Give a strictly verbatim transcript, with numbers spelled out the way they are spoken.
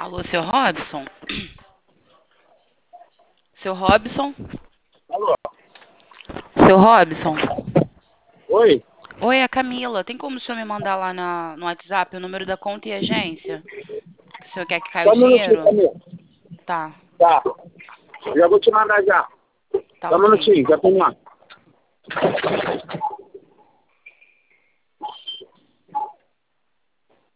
Alô, seu Robson? Seu Robson? Alô? Seu Robson? Oi? Oi, é a Camila. Tem como o senhor me mandar lá na- no WhatsApp o número da conta e agência? Que o senhor quer que caia Só o um minutinho, dinheiro? Camila. Tá, Tá. Já vou te mandar já. tá Só um ok. minutinho, já tô lá.